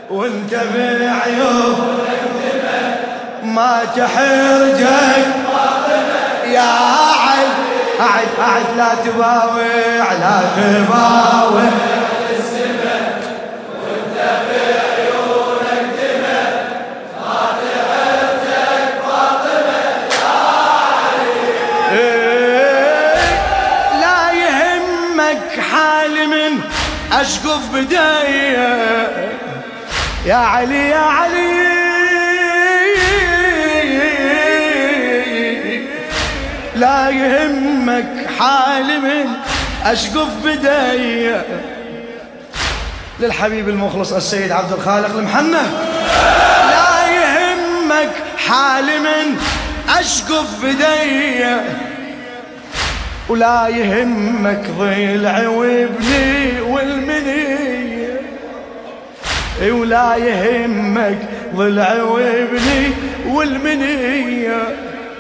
وانت بعيونك دمى ما تحرجك يا عد أعد أعد لا تباوع لا تباوع السماء وانت بعيونك دمى ما تحرجك فاطمة يا علي. لا يهمك حال من أشقف بداية يا علي يا علي لا يهمك حال من أشقف بداية للحبيب المخلص السيد عبد الخالق المحنة. لا يهمك حال من أشقف بداية ولا يهمك ضلع وابني والمنية ولا يهمك ضلع وابني والمنية.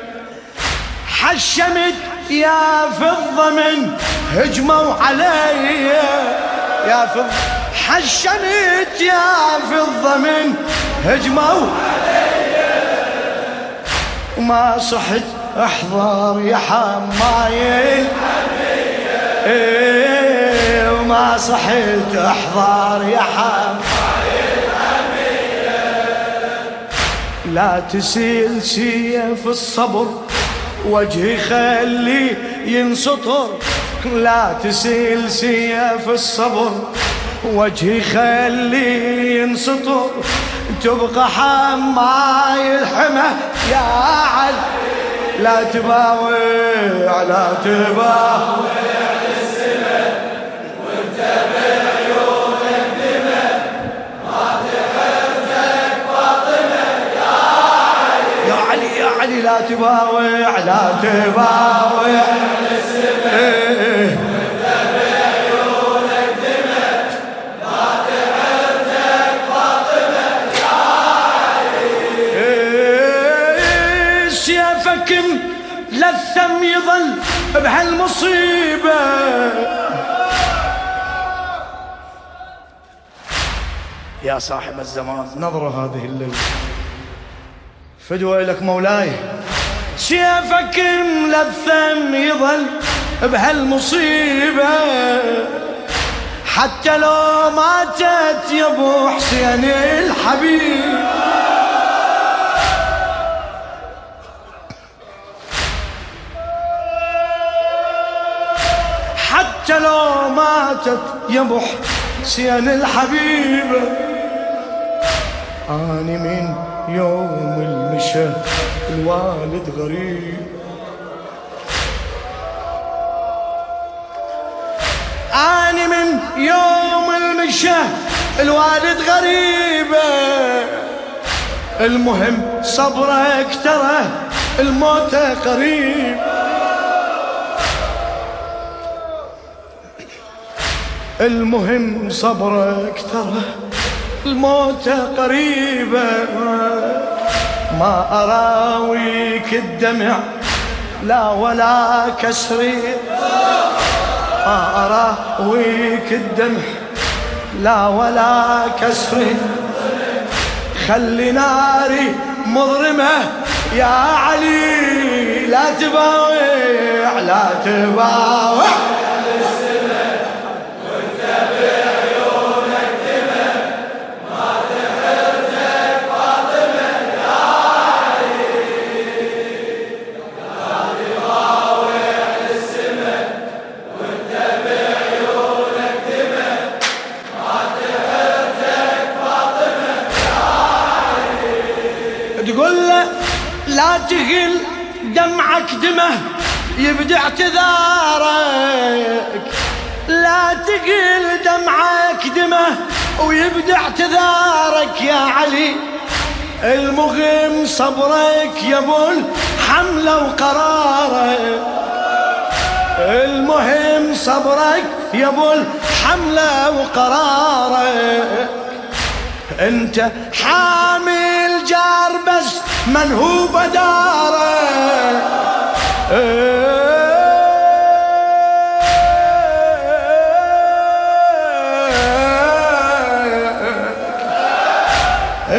حشمت يا فضة من هجموا علي يا فضة حشمت يا فضة من هجموا علي وما صحت احضر يا حمايل وما صحت احضر يا حمايل لا تسيل سيف الصبر وجهي خلي ينسطر لا تسيل سيف الصبر وجهي خلي ينسطر تبقى حماي الحمى يا علي لا تباوع لا تباوع السماء وانت بعيونك دمى ما تحرجك فاطمة يا علي. يا علي يا علي لا تباوع لا تباوع السماء وانت بعيونك دمى ما تحرجك فاطمة يا علي. سيفك للثم يظل بهالمصيبة يا صاحب الزمان نظرة هذه الليلة فدوى لك مولاي. سيفك ملثم يظل بهالمصيبة حتى لو ماتت يا ابو حسين الحبيب حتى لو ماتت يا ابو حسين الحبيب. أنا من يوم المشى الوالد غريب أنا من يوم المشى الوالد غريبة. المهم صبرك ترى الموت قريب المهم صبرك ترى الموت قريبة. ما أراويك الدمع لا ولا كسري ما أراويك الدمع لا ولا كسري خلي ناري مظلمة يا علي لا تباوع لا تباوع تقول له لا تغل دمعك دمه يبدع اعتذارك لا تغل دمعك دمه ويبدع اعتذارك يا علي. المهم صبرك يا ابو الحمله وقرارك المهم صبرك يا ابو الحمله وقرارك. انت حامل جار بس من هو بدارك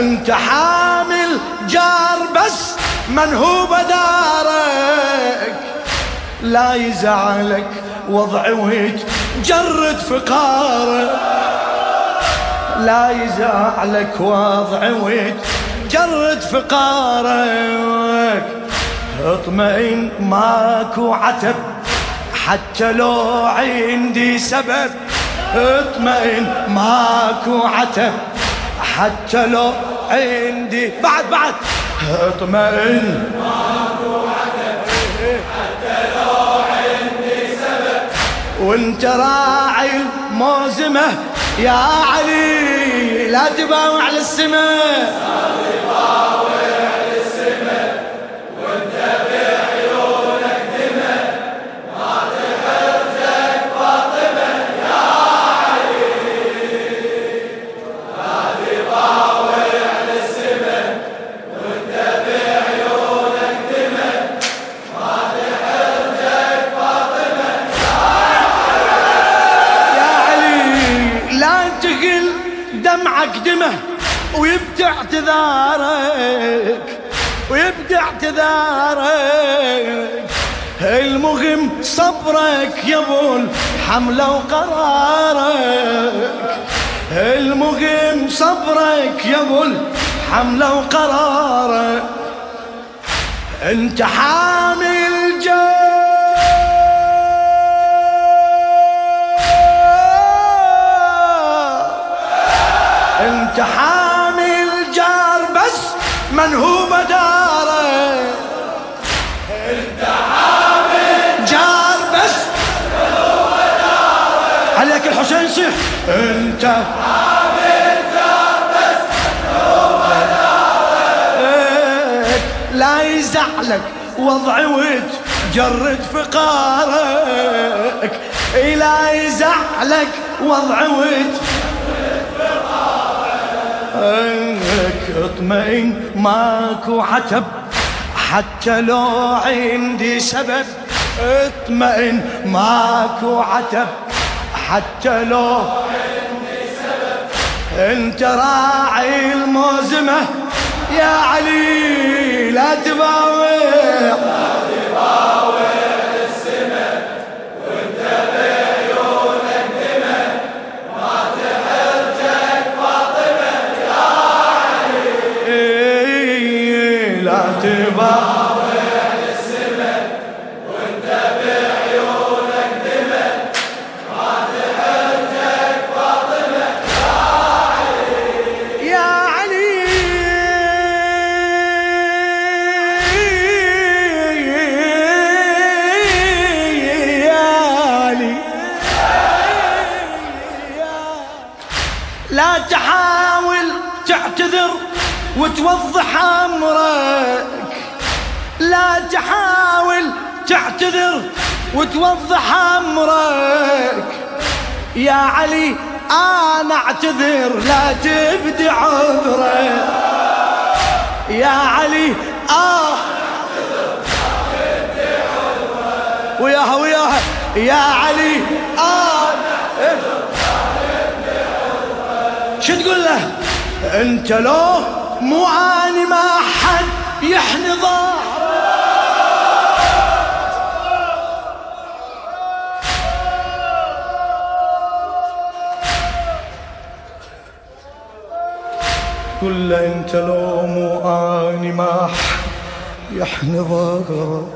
انت حامل جار بس من هو بدارك، لا يزعلك وضع ويتجرد فقارك، لا يزعلك وضع ويتجرد فقارك. اطمئن ماكو عتب حتى لو عندي سبب، اطمئن ماكو عتب حتى لو عندي بعد اطمئن ماكو عتب حتى لو عندي سبب، وانت راعي الموزمة يا علي لا تباوع على السماء، دمعك دمه ويبدع اعتذارك ويبدع اعتذارك، المهم صبرك يا ابو الحمله وقرارك، المهم صبرك يا ابو الحمله وقرارك. انت حامل جار انت حامل جار بس من هو بدارك، انت حامل جار بس من هو بدارك، عليك الحسين صيح انت حامل جار بس من هو بدارك، لا يزعلك وضع وتجرد فقارك، لا يزعلك وضع اطمئن ماكو عتب حتى لو عندي سبب، اطمئن ماكو عتب حتى لو عندي سبب، انت راعي الموزمة يا علي لا تباوع السماء، وانت بعيونك دمى ما تحرجك فاطمة يا علي، لا تباوع السماء، وانت بعيونك دمى ما تحرجك فاطمة يا علي لا تحاول تعتذر وتوضح أمرك، لا تحاول تعتذر وتوضح أمرك، يا علي أنا أعتذر لا تبدي عذرك، يا علي وياها يا علي شو تقول له؟ انت لو مو اني ما حد يحني ظهرك، قل له انت لو مو اني ما حد يحني ظهرك،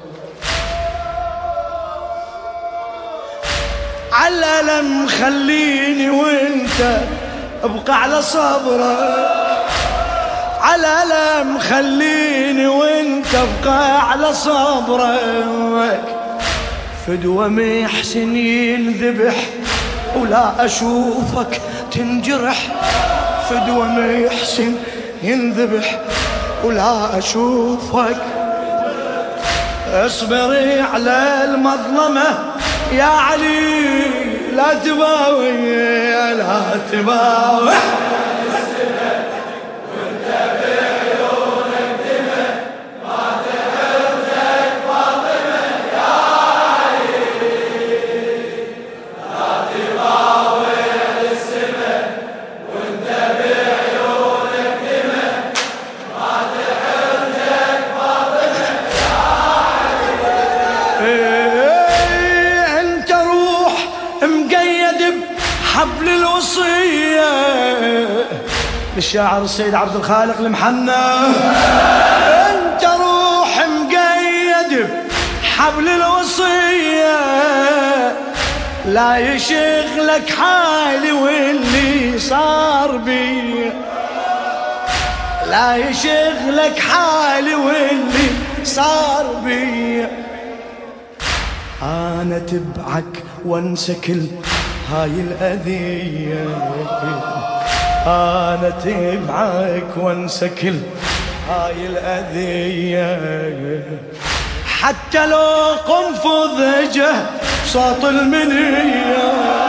على لم خليني وانت ابقى على صبرك، على لم خليني وانت ابقى على صبرك، فدوى محسن ينذبح ولا اشوفك تنجرح، فدوى محسن ينذبح ولا اشوفك، اصبري على المظلمة يا علي لا تباوي لا تباوي وانت بعيونك دمى ما تحرجك فاطمة يا علي، لا تباوع السماء وانت بعيونك دمى مقيد بحبل الوصية. للشاعر السيد عبد الخالق المحنى. انت روح مقيد بحبل الوصية، لا يشغلك حالي واللي صار بي، لا يشغلك حالي واللي صار بي. أنا تبعك وانسى كل هاي الأذية، أنا تبعك وانسى كل هاي الأذية. حتى لو قنفذ جه صوت المنية،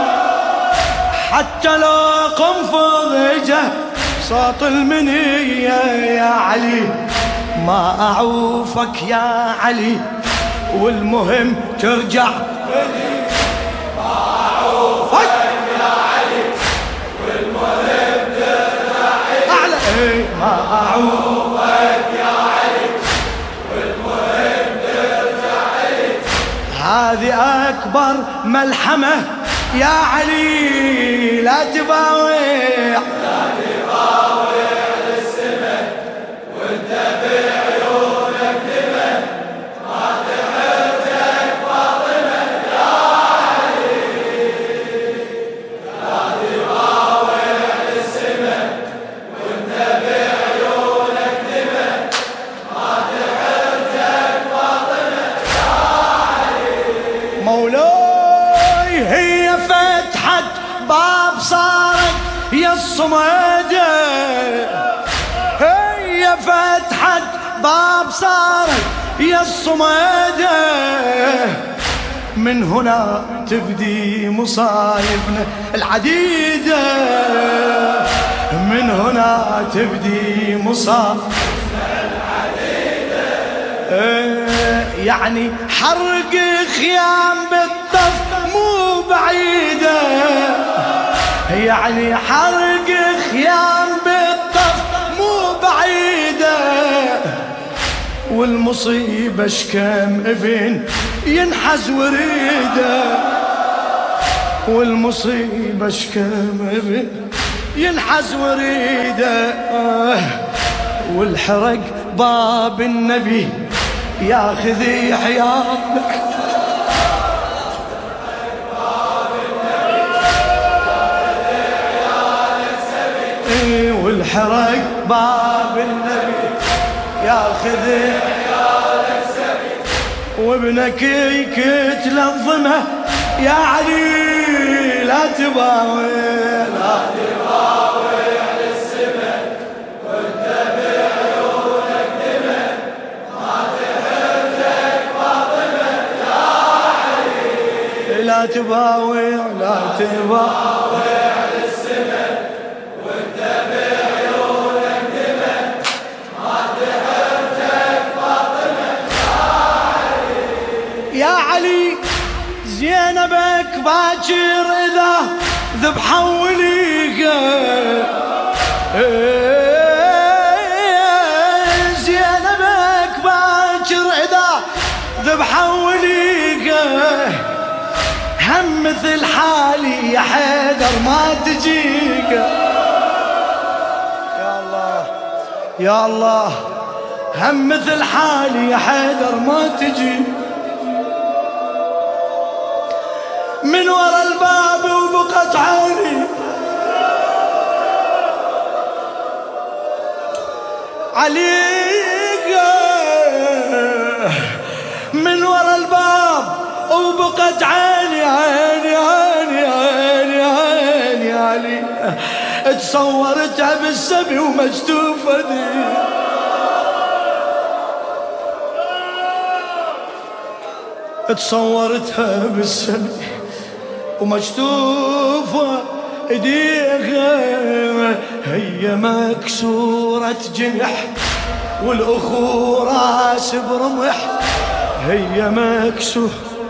حتى لو قنفذ جه صوت المنية. يا علي ما أعوفك يا علي، والمهم ترجع لي. ما أعوفك يا علي، والمهم ترجع لي. أعلى ما أعوفك يا علي، والمهم ترجع لي. هذه أكبر ملحمة يا علي، لا تباوع، لا تباوع للسمن وانت بعيونك دمن، ما تحرزك فاطمة يا علي. لا تباوع للسمن وانت بعيونك دمن، ما تحرزك فاطمة يا علي. مولاي هي فتحت باب صارت يا الصمادة، هي فتحت باب صارت يا الصمادة. من هنا تبدي مصايبنا العديدة، من هنا تبدي مصايبنا العديدة. يعني حرق خيام بالطف مو بعيدة، يعني حرق خيام بالطف مو بعيدة. والمصيبة شكم ابن ينحز وريده، والمصيبة شكم ابن ينحز وريده. والحرق باب النبي ياخذ حياتك، والحرق باب النبي ياخذ حياتك سبي. وابنك يكتلظمه يا علي، لا تباوع، لا تباوع للسمن وانت بعيونك دمن، ما تحرزك فاطمة يا علي. لا تباوع، لا تباوع للسمن وانت بعيونك دمن، ما تحرزك فاطمة يا علي. زينبك باكر إذا ذبحوا وليقه، زينبك باكر إذا ذبحوا وليقه. هم مثل حالي يا حيدر ما تجيك. يا الله يا الله، هم مثل حالي يا حيدر ما تجي. من ورا الباب وبقت عيني عليك، من ورا الباب وبقت عيني عيني عيني عيني عيني علي. تصورتها بالسبي ومجتوفة دي، تصورتها بالسبي ومجتوفة ايديها. هي مكسورة جنح والاخو راس برمح، هي مكسورة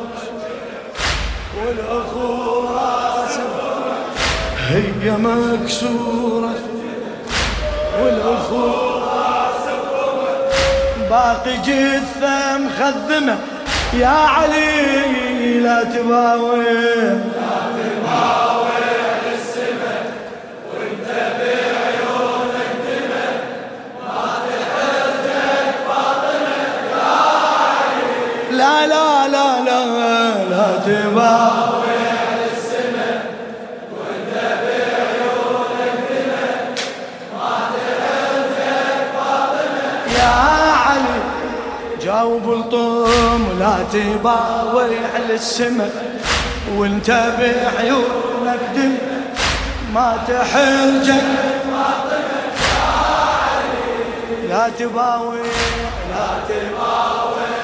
والاخو راس برمح، هي مكسورة والاخو راس برمح. باقي جثة مخذمة يا علي، لا تباوع. تباوع للسما وانت بعيونك دمى ما تحرجك فاطمة يا علي. لا لا لا لا لا تباوع للسما وانت بعيونك دمى ما تحرجك فاطمة يا علي. جاوب الطم لا تباوع للسما وانت بعيونك دم ما تحرجك فاطمة يا علي. لا تباوع لا تباوع